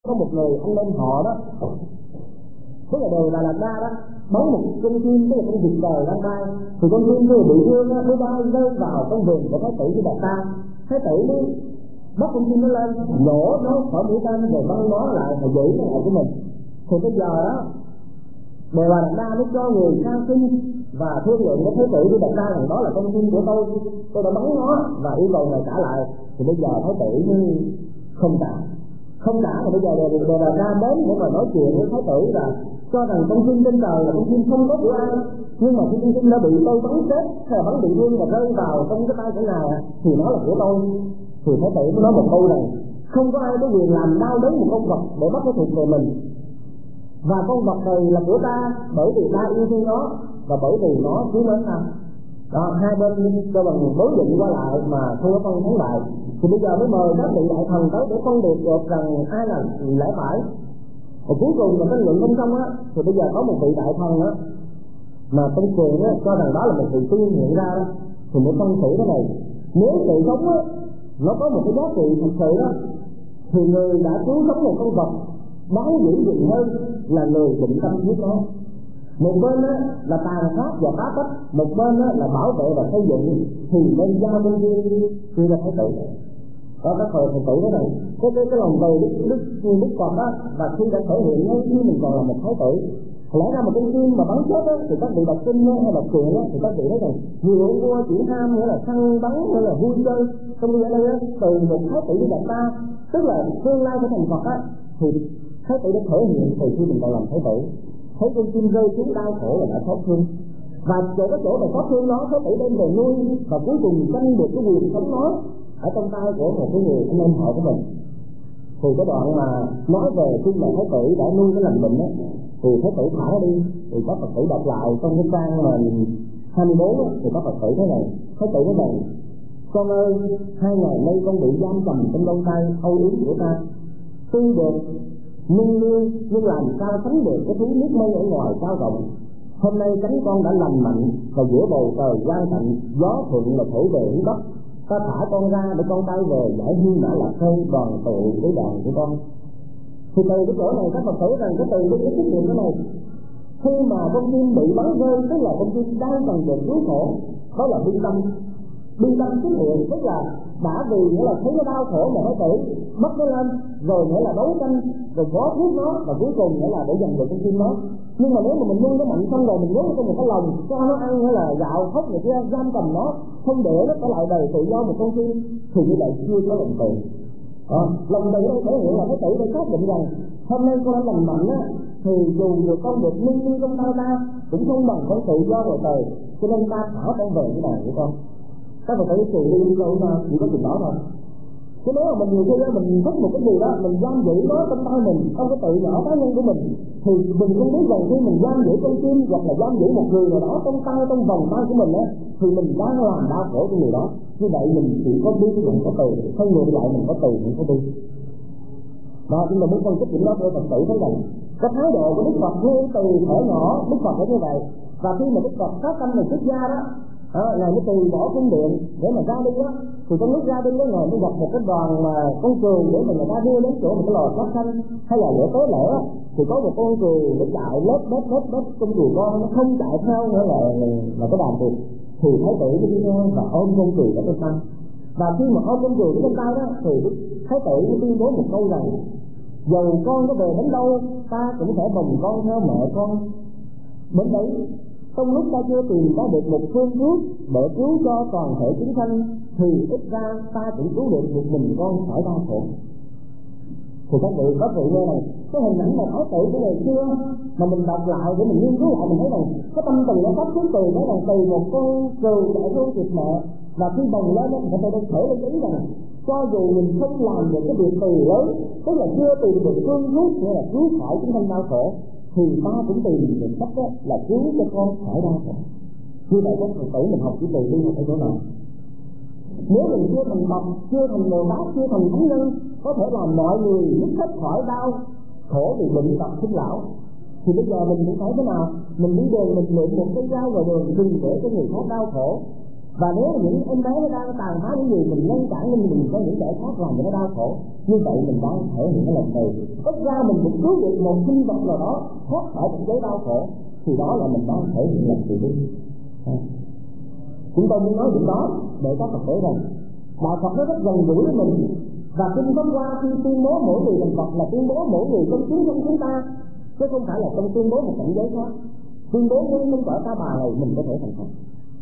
có một người anh em họ đó, tức là đời Đà Lạt Đa đó, bắn một con chim, tức là con vịt trời đang bay, thì con chim kia bị thương á, nó bay rơi vào trong vườn của Thái tử với Đạt Ta. Thái tử mới bắt con chim nó lên, nhổ nó khỏi mũi tên rồi bắn nó lại và giữ nó lại của mình. Thì bây giờ đó, đời Đà Lạt Đa mới cho người sang xin và thương lượng với Thái tử với Đạt Ta rằng đó là con chim của tôi đã bắn nó và yêu cầu người trả lại. Thì bây giờ Thái tử mới không trả, thì bây giờ đời Đà Đa đến để mà nói chuyện với Thái tử là cho rằng con chim trên trời là con chim không có của ai, nhưng mà khi con chim đã bị tôi bắn chết hay là bắn bị thương và rơi vào trong cái tay của ngài thì nó là của tôi. Thì Thái tử mới nói một câu rằng không có ai có quyền làm đau đớn một con vật để bắt nó thuộc về mình, và con vật này là của ta bởi vì ta yêu thương nó và bởi vì nó cứu mến ta. Đó, hai bên cho bằng đối định qua lại mà không có phân thắng bại. Thì bây giờ mới mời các vị đại thần tới để phân biệt được rằng ai là lẽ phải. Và cuối cùng là cái luận không xong á, thì bây giờ có một vị đại thần á mà trong truyền á cho rằng đó là một vị tiên hiện ra đó, thì mới phân xử cái này. Nếu sự sống á nó có một cái giá trị thật sự đó, thì người đã cứu sống một con vật đáng dữ dừng hơn là người định tâm giết nó. Một bên á là tàn sát và phá cách, một bên á là bảo vệ và xây dựng, thì bên giao bên kia là Thái tử. Đó, các Phật tử đó này, cái lòng từ Đức Phật đó, và khi đã thể hiện ngay khi mình còn là một Thái tử. Lẽ ra một con chim mà bắn chết đó, thì các vị đọc kinh hay đọc truyện đó, thì các vị nói rằng nhiều ông vua chỉ ham nghĩa là săn bắn hay là vui chơi. Trong khi ở đây đó, từ một Thái tử với Đạt Ta, tức là tương lai của thành Phật á, thì Thái tử đã thể hiện từ khi mình còn làm Thái tử. Thấy con chim rơi xuống đau khổ là đã xót thương, và cái chỗ mà xót thương nó Thái tử đem về nuôi, và cuối cùng tranh được cái quyền sống nó ở trong tay của một cái người anh em họ của mình. Thì cái đoạn mà nói về khi mà Thái tử đã nuôi cái lành bệnh á, thì Thái tử thả nó đi, thì có Phật tử đọc lại trong cái trang mà 24 á, thì có Phật tử thế này. Thái tử nói rằng: con ơi, 2 ngày nay con bị giam cầm trong đôi tay âu yếm của ta, tuy được nhưng làm sao sánh được cái thứ nước mây ở ngoài cao rộng. Hôm nay cánh con đã lành mạnh và giữa bầu trời quang thạnh, gió thuận là thổi về hướng bắc. Ta thả con ra để con bay về giải hương đã lạc hơn đoàn tụ với đoàn của con. Thì từ cái chỗ này các Phật tử rằng cái từ cái xuất hiện cái này, khi mà con chim bị bắn rơi, tức là con chim đang cần được cứu khổ, đó là bi tâm xuất hiện, tức là đã vì nghĩa là thấy nó đau khổ mà Thái tử bắt nó lên, rồi nghĩa là đấu tranh, rồi bó thuốc nó, và cuối cùng nghĩa là để giành được con chim nó. Nhưng mà nếu mà mình nuôi nó mạnh xong rồi mình nuôi trong một cái lồng cho nó ăn hay là gạo khóc này kia, giam cầm nó không để nó trở lại đời tự do một con chim, thì như vậy chưa có lòng từ. Lòng từ đây thể hiện là Thái tử đã xác định rằng hôm nay con đã lành mạnh á, thì dù được con được nuôi trong tay ta cũng không bằng con tự do rồi đời, cho nên ta thả con về cái đàn của con. Các bạn thấy sự đi đâu mà chỉ có chuyện đó thôi. Chứ nếu mà mình nhiều khi mình thích một cái gì đó, mình giam giữ nó trong tay mình, trong cái tự nhỏ cá nhân của mình, thì mình không biết rằng khi mình giam giữ con chim hoặc là giam giữ một người nào đó trong tay, trong vòng tay của mình á, thì mình đang làm đau khổ cho người đó. Như vậy mình chỉ có biết mình có từ, không ngược lại mình có từ mình có đi. Đó, nhưng mà muốn phân tích những đó để Phật tử thấy rằng cái thái độ của Đức Phật ngay từ thuở nhỏ Đức Phật như vậy. Và khi mà Đức Phật phát tâm mình xuất gia đó, Ngài mới từ bỏ cung điện để mà ra đi đó, thì trong lúc ra đi đó Ngài mới gặp một cái đoàn mà con cừu để mà người ta đưa đến chỗ một cái lò sát sanh hay là lửa tối lửa, thì có một con cừu nó chạy lết con cừu con nó không chạy theo nữa là cái đàn cừu, thì Thái tử mới đi theo và ôm con cừu ở trong tay. Và khi mà ôm con cừu ở trong tay đó, thì Thái tử mới tuyên bố một câu rằng: dầu con có về đến đâu, ta cũng sẽ bồng con theo mẹ con đến đấy. Trong lúc ta chưa tìm có được một phương thuốc để cứu cho toàn thể chúng sanh, thì ít ra ta cũng cứu được một mình con khỏi đau khổ. Thì các vị có vị nghe này, cái hình ảnh mà Thái tử của ngày xưa mà mình đọc lại để mình nghiên cứu lại, mình thấy rằng cái tâm từ nó phát xuất từ đó là từ một con cừu chạy theo thịt mẹ, và khi bồng lên đó người ta đang khởi lên ý rằng cho dù mình không làm được cái việc từ lớn, tức là chưa tìm được phương thuốc nghĩa là cứu khỏi chúng sanh đau khổ, thì ta cũng tìm được cách đó là cứu cho con khỏi đau khổ. Như vậy các Phật tử mình học cái từ đi ở chỗ nào? Nếu mình chưa thành Phật, chưa thành Bồ Tát, chưa thành Thánh Nhân, có thể làm mọi người dứt hết khỏi đau khổ vì bệnh tật sinh lão, thì bây giờ mình cũng phải thế nào? Mình đi đường mình lượm một cái dao vào đường đừng để cho người khác đau khổ. Và nếu những em bé nó đang tàn phá những gì, mình ngăn cản nên mình có những giải pháp làm cho nó đau khổ, như vậy mình đang thể hiện cái lòng từ. Ít ra mình cũng cứu được một sinh vật nào đó thoát khỏi cảnh giới đau khổ, thì đó là mình đang thể hiện lòng từ bi. Chúng tôi muốn nói chuyện đó để các Phật tử rằng đạo Phật nó rất gần gũi với mình, và kinh Pháp Hoa khi tuyên bố mỗi người thành Phật là tuyên bố mỗi người trong chúng ta, chứ không phải là trong tuyên bố một cảnh giới khác. Tuyên bố với cõi Ta Bà này mình có thể thành Phật.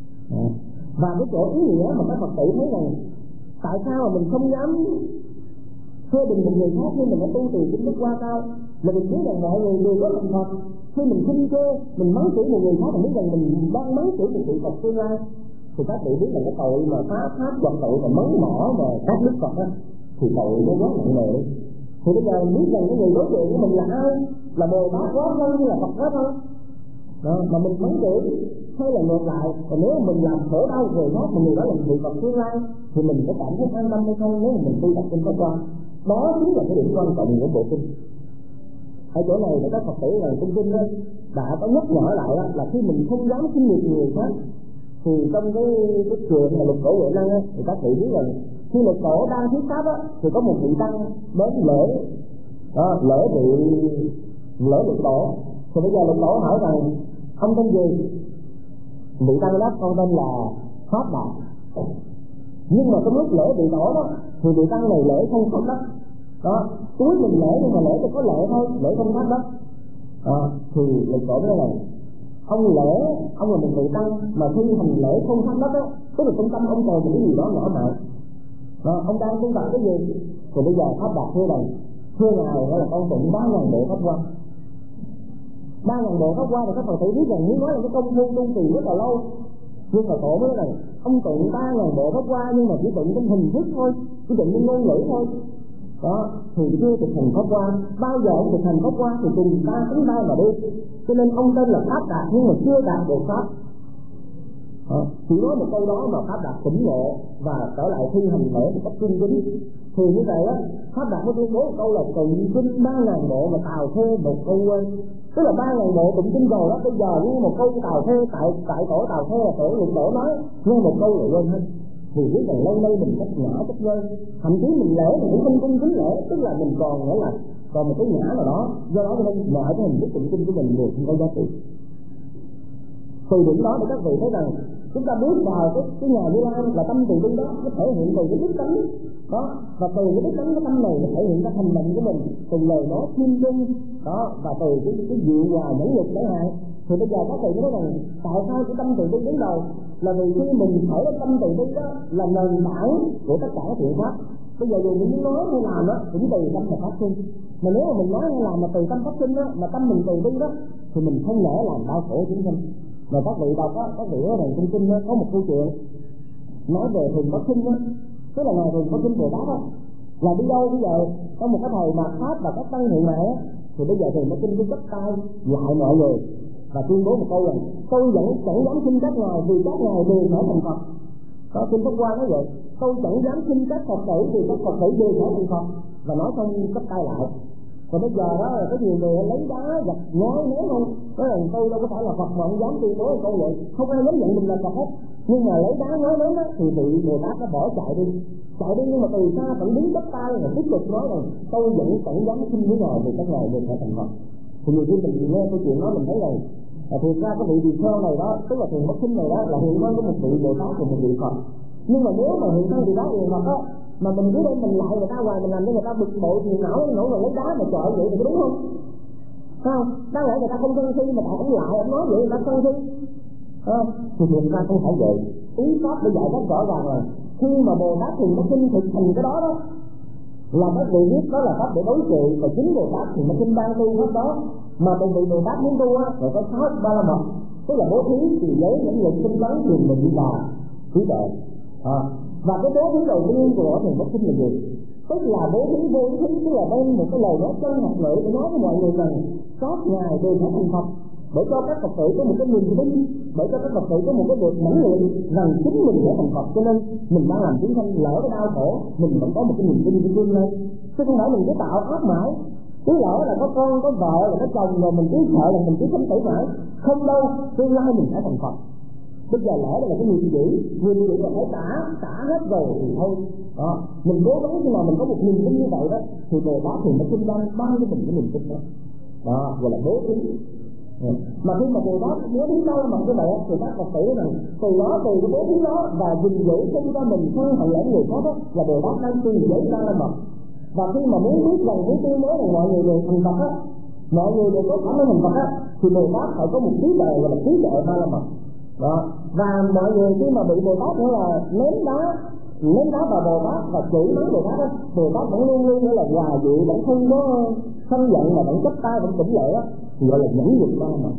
Và cái chỗ ý nghĩa mà các Phật tử thấy rằng tại sao mà mình không dám phê bình một người khác khi mình đã tu từ kinh Pháp Hoa cao, là mình biết rằng mọi người đều có thành Phật. Khi mình khinh chê, mình mắng chửi một người khác, mình biết rằng mình đang mắng chửi một vị Phật tương lai, thì các vị biết là cái tội mà phá pháp hoặc tội mà mắng mỏ mà các đức Phật á, thì tội nó quá nặng nề. Thì bây giờ mình biết rằng cái người đối diện của mình là ai, là Bồ Tát quá thân hay là Phật quá thân đó, mà mình mắng chửi hay là ngược lại. Còn nếu mình làm khổ đau người khác mà người đó là người Phật tương lai, thì mình có cảm thấy an tâm hay không nếu mình tu tập kinh Pháp Hoa? Đó chính là cái điểm quan trọng của bộ kinh. Ở chỗ này là các Phật tử là trong kinh đó đã có nhắc nhở lại đó, là khi mình không dám khinh miệt người khác, thì trong cái chuyện mà lục tổ huệ năng á, thì các vị biết rằng khi lục tổ đang thuyết pháp á, thì có một vị tăng đến lễ lục tổ. Thì bây giờ lục tổ hỏi rằng ông tên gì? Vị tăng đáp con tên là Pháp Đạt. Nhưng mà trong lúc lễ bị tổ đó thì vị tăng này lễ không Pháp đất đó, cuối mình lễ nhưng mà lễ chỉ có lễ thôi, lễ không Pháp đất. Thì lục tổ nói là ông là một vị tăng mà thi hành lễ không Pháp đất á, tức là trong tâm ông còn một cái gì đó nhỏ mọn. Ông đang tu tập cái gì? Thì bây giờ Pháp Đạt thưa rằng thưa ngài, đó là con tụng 3.000 bộ Pháp Hoa. 3.000 bộ Pháp Hoa thì các Phật tử biết rằng nếu nói là cái công phu tu trì rất là lâu, nhưng mà tổ mới nói rằng ông tụng 3.000 bộ Pháp Hoa nhưng mà chỉ tụng trong hình thức thôi, chỉ tụng trong ngôn ngữ thôi. Đó, thì chưa thực hành Pháp Hoa. Bao giờ ông thực hành Pháp Hoa thì cùng ta tính ba mà đi. Cho nên ông tên là Pháp Đạt nhưng mà chưa đạt được Pháp. Chỉ nói một câu đó mà Pháp Đạt tỉnh ngộ và trở lại thi hành lễ một cách trung kính. Thì như vậy á, Pháp Đạt mới tuyên bố một câu là tụng kinh 3.000 bộ mà Tào Thê một câu quên. Tức là 3.000 bộ tụng kinh rồi đó, bây giờ nghe một câu Tào Thê tại tổ Tào Thê là tổ lục tổ nói, nghe một câu là quên hết. Thì biết rằng lâu nay mình cách ngã cách rơi, thậm chí mình lễ mình cũng không cung kính lễ, tức là mình còn nữa là còn một cái ngã nào đó, do đó nên ngại cái hình thức tụng kinh của mình đều không có giá trị. Từ điểm đó thì các vị thấy rằng chúng ta bước vào cái nhà Như Lai là tâm từ bi đó, nó thể hiện từ cái đức tánh đó, và từ cái đức tánh cái tâm này nó thể hiện cái hành động của mình, từ lời nói thiên chân đó, và từ cái dịu hòa nhẫn nhục chẳng hạn. Thì bây giờ các vị nói rằng tại sao cái tâm từ bi đứng đầu, là vì khi mình khởi cái tâm từ bi đó là nền tảng của tất cả các thiện pháp. Bây giờ dù mình nói hay làm đó cũng từ tâm mà phát sinh, mà nếu mà mình nói hay làm mà từ tâm phát sinh đó, mà tâm mình từ bi đó, thì mình không lẽ làm đau khổ chúng sinh. Mà các vị đọc á, các vị nói rằng trong kinh đó có một câu chuyện nói về Thường Bất Sinh đó, tức là ngài Thường Bất Sinh Bồ Tát á, là đi đâu bây giờ có một cái thời mạt pháp và các tăng hiện này á, thì bây giờ Thường Bất Sinh cũng bắt tay lại mọi người và tuyên bố một câu rằng tôi vẫn chẳng dám xin các ngài vì các ngài đều phải thành Phật. Có kinh Pháp Hoa nói vậy, tôi chẳng dám xin các Phật tử vì các Phật tử đều phải thành Phật, và nói xong bắt tay lại. Còn bây giờ đó là có nhiều người lấy đá gạch ngói ném không, nói rằng tôi đâu có phải là Phật mà không dám tuyên bố câu vậy, không ai dám nhận mình là Phật hết. Nhưng mà lấy đá ngói ném thì bị Bồ Tát nó bỏ chạy đi, nhưng mà từ xa vẫn đứng bắt tay và tiếp tục nói rằng tôi vẫn chẳng dám xin với ngài vì các ngài đều phải thành Phật. Thì nhiều khi mình nghe câu chuyện đó mình thấy rằng thực ra cái vị tỳ kheo này đó, tức là Thường Bất Sinh này đó là hiện thân của một vị Bồ Tát và một vị Phật. Nhưng mà nếu mà hiện thân thì đó là Phật á, mà mình cứ đem mình lại người ta hoài, mình làm cho người ta bực bội thì nổi rồi lấy đá mà chọi vậy thì có đúng không? Sao? Đáng lẽ người ta không sân si mà tại cũng lại ông nói vậy người ta sân si. Thì người ta không phải vậy. Ý pháp để giải rất rõ ràng là khi mà Bồ Tát Thường Bất Sinh thực hành cái đó đó, là các vị biết đó là pháp để đối trị, và chính Bồ Tát Thường Bất Sinh đang tu pháp đó. Mà từ vị Bồ Tát muốn tu á, rồi có 6 ba la mật, tức là bố thí, trì giới, nhẫn nhục, tinh tấn, thiền định và trí tuệ. Và cái bố thí đầu tiên của Thường Bất Sinh là gì? Tức là bố thí vô thí, tức là đây một cái lời nói chân học lợi để nói với mọi người rằng các ngài đều phải thành Phật, để cho các Phật tử có một cái niềm tin, để cho các Phật tử có một cái việc mãnh liệt rằng chính mình sẽ thành Phật. Cho nên mình đang làm chúng sanh lỡ cái đau khổ, mình vẫn có một cái niềm tin của tương lai, chứ không phải mình cứ tạo ác mãi. Cứ lỡ là có con, có vợ, là có chồng rồi mình cứ sợ là mình cứ sống tử mãi. Không đâu, tương lai mình sẽ thành Phật. Bây giờ lẽ là cái người dữ mà phải trả hết rồi thì thôi. Đó, mình cố gắng khi nào mình có một niềm tin như vậy đó thì Bồ Tát thì nó xung quanh bao cho mình cái niềm tin đó. Đó gọi là bố thí. Mà khi mà Bồ Tát bố thí đâu mà cái vậy thì các Phật tử rằng từ cái bố thí đó và gìn giữ chung cho mình thân hận lẫn người khác đó là Bồ Tát đang tu giới ra là mật. Và khi mà muốn biết rằng muốn tuyên bố rằng mọi người đều thành Phật á, mọi người đều có khả năng thành Phật á, thì Bồ Tát phải có một trí tuệ gọi là trí tuệ ba la mật. Đó. Và mọi người khi mà bị Bồ Tát nữa là ném đá vào Bồ Tát và chửi mắng Bồ Tát á, Bồ Tát vẫn luôn nữa là hòa dịu, vẫn không có sân giận mà vẫn chấp tay, vẫn tỉnh lệ á, thì gọi là nhẫn nhục ba la mật.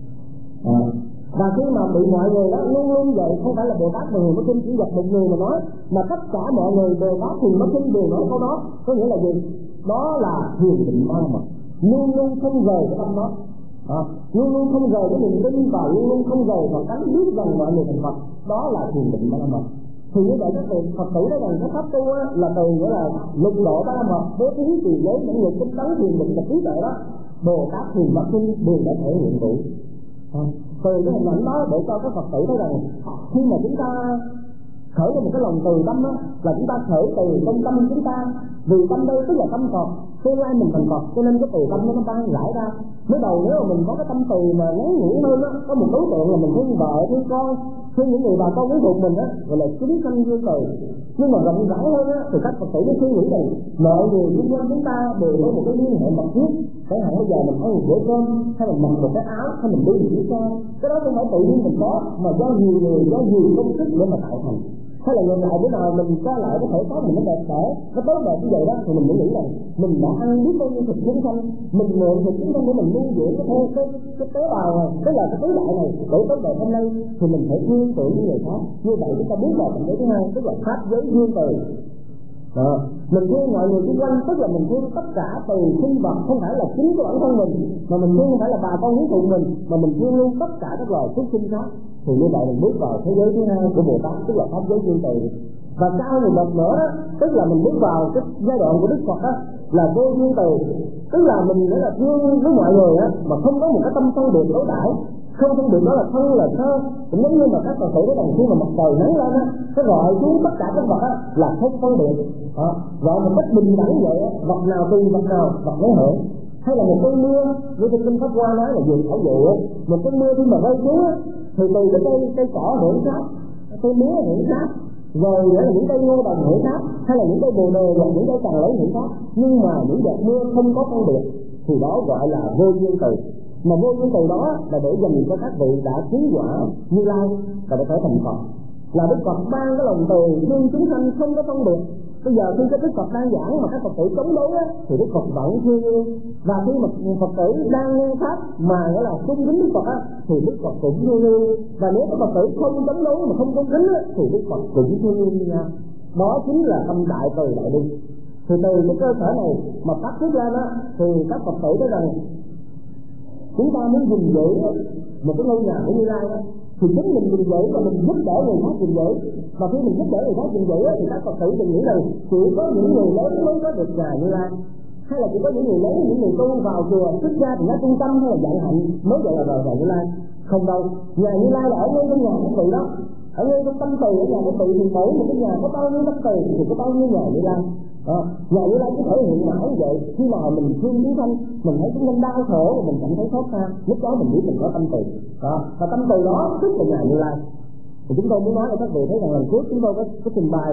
Và khi mà bị mọi người đó luôn vậy, không phải là Bồ Tát và người mất kinh chỉ gặp một người mà nói, mà tất cả mọi người Bồ Tát thì mất kinh đều nói câu đó. Có nghĩa là gì? Đó là thiền định ba la mật, luôn không rời cái tâm đó. Luôn không rời cái niềm tin và luôn không rời vào cái biết rằng mọi người thành Phật. Đó là thiền định ba la mật. Thì như vậy các vị Phật tử nói rằng cái pháp tu là từ nghĩa là lục độ ba la mật, bố thí, trì giới, nhẫn nhục, tinh tấn, thiền định và trí tuệ đó. Bồ Tát thiền mật kinh đều đã thể hiện đủ. Từ cái hình ảnh đó để cho các Phật tử thấy rằng khi mà chúng ta khởi lên một cái lòng từ tâm đó, là chúng ta khởi từ trong tâm chúng ta, vì tâm đây tức là tâm Phật, tương lai mình thành Phật, cho nên cái từ tâm nó tăng giải ra. Mới đầu nếu mà mình có cái tâm từ mà ngắn ngủi hơn đó, có một đối tượng là mình thương vợ, thương con, thương những người bà con quyến thuộc mình á, gọi là chúng sanh dương từ. Nhưng mà rộng rãi hơn á, thì các Phật tử mới suy nghĩ rằng mọi người xung quanh chúng ta đều có một cái liên hệ mật thiết. Chẳng hạn bây giờ mình ăn một bữa cơm, hay mình mặc một cái áo, hay mình đi một chiếc xe, cái đó không phải tự nhiên mình có, mà do nhiều người, do nhiều công sức để mà tạo thành. Hay là ngược lại bữa nào mình có lại cái thể xác mình nó đẹp đẽ, nó tốt đẹp như vậy đó, thì mình mới nghĩ rằng mình đã ăn biết bao nhiêu thịt chúng sanh, mình mượn thịt chúng sanh để mình nuôi dưỡng cái tế bào này, tức là cái tứ đại này để tốt đẹp hôm nay, thì mình phải thương tưởng những người khác. Như vậy chúng ta bước vào cảnh giới thứ hai, tức là pháp giới dương từ. Mình thương mọi người xung quanh, tức là mình thương tất cả từ sinh vật, không phải là chính của bản thân mình, mà mình thương không phải là bà con hiếu thụ mình, mà mình thương luôn tất cả các loài súc sinh khác. Thì như vậy mình bước vào thế giới thứ hai của Bồ Tát, tức là pháp giới dương từ. Và cao một bậc nữa, tức là mình bước vào cái giai đoạn của Đức Phật đó, là vô dương từ, tức là mình rất là thương với mọi người á, mà không có một cái tâm phân biệt đối đãi, không phân biệt đó là thân là thơ. Cũng giống như mà các Phật tử nói rằng khi mà mặt trời nắng lên á, cái gọi xuống tất cả các vật á là không phân biệt, gọi một cách bình đẳng vậy á, vật nào tùy vật nào, vật lấy hưởng. Hay là một cơn mưa, như trong kinh Pháp Hoa nói là vườn thảo dụ á, một cơn mưa khi mà rơi xuống á, thì từ cái cây cỏ hưởng sát, cây mía hưởng sát, rồi là những cây ngô đồng hưởng sát, hay là những cây bồ đề và những cây cằn lấy hưởng sát, nhưng mà những giọt mưa không có phân biệt, thì đó gọi là vô dương từ. Mà vô dương từ đó là để dành cho các vị đã chứng quả Như Lai và để trở thành Phật, là Đức Phật ban cái lòng từ thương chúng sanh không có phân biệt. Bây giờ khi cái Đức Phật đang giảng mà các Phật tử chống đối á, thì Đức Phật vẫn thương yêu. Và khi mà Phật tử đang nghe pháp mà nghĩa là cung kính Đức Phật á, thì Đức Phật cũng thương yêu. Và nếu các Phật tử không chống đối mà không cung kính á, thì Đức Phật cũng thương yêu như nhau. Đó chính là tâm đại từ đại bi. Thì từ cái cơ sở này mà phát xuất ra đó, thì các Phật tử nói rằng chúng ta muốn gìn giữ một cái ngôi nhà của Như Lai đó, thì chính mình gìn giữ và mình giúp đỡ người khác gìn giữ. Và khi mình giúp đỡ người khác gìn giữ thì các Phật tử đừng nghĩ rằng chỉ có những người lớn mới có được nhà Như Lai, hay là chỉ có những người lớn, những người tu vào chùa xuất gia thì nó trung tâm hay là dạy hạnh mới gọi là nhà Như Lai. Không đâu, nhà Như Lai là ở ngay trong nhà của vị đó, ở ngay trong tâm từ ở nhà của vị, thì mỗi một cái nhà có bao nhiêu tâm từ thì có bao nhiêu nhà Như Lai. Nhà Như Lai có thể hiện mãi như vậy. Khi nào mình thương chúng sanh, mình thấy chúng sanh đau khổ và mình cảm thấy xót xa, lúc đó mình biết mình có tâm từ. Và tâm từ đó tức là nhà Như Lai. Thì chúng tôi muốn nói cho các vị thấy rằng lần trước chúng tôi có trình bày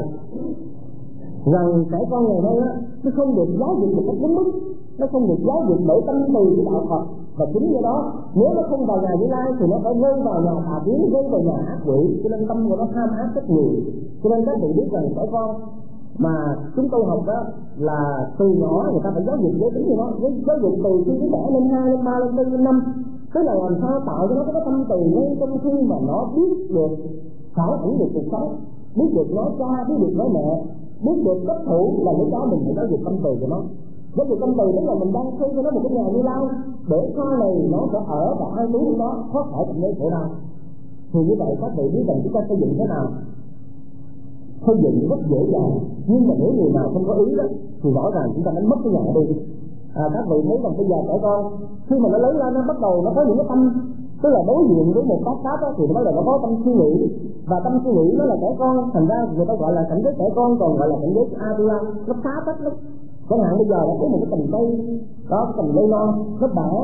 rằng trẻ con ngày nay á, nó không được giáo dục một cách đúng mức, nó không được giáo dục bởi tâm từ của đạo Phật. Và chính do đó nếu nó không vào nhà Như Lai thì nó phải rơi vào nhà tà kiến, rơi vào nhà ác quỷ, cho nên tâm của nó tham ác rất nhiều. Cho nên các vị biết rằng trẻ con mà chúng tôi học đó là từ nhỏ người ta phải giáo dục giới tính của nó, giáo dục từ khi nó trẻ lên 2, lên 3, lên 4, lên 5, tức là làm sao tạo cho nó có tâm từ ngay trong khi mà nó biết được phản ảnh được cuộc sống, biết được nói cha, biết được nói mẹ, biết được cấp thủ, là lúc đó mình phải giáo dục tâm từ của nó. Giáo dục tâm từ tức là mình đang xây cho nó một cái nhà Như Lai để sau này nó sẽ ở và ai muốn đó thoát khỏi cảnh giới khổ đau. Thì như vậy các vị biết rằng chúng ta xây dựng thế nào? Xây dựng rất dễ dàng, nhưng mà nếu người nào không có ý đó thì rõ ràng chúng ta đánh mất cái nhà đi. Các vị thấy rằng bây giờ trẻ con khi mà nó lớn lên nó bắt đầu nó có những cái tức là đối diện với một bát cát thì nó là nó có tâm suy nghĩ, và tâm suy nghĩ nó là trẻ con, thành ra người ta gọi là cảnh giới trẻ con, còn gọi là cảnh giới Atula, nó phá cách lắm. Chẳng hạn bây giờ là có một cái cành cây đó, cái cành cây non nó bẻ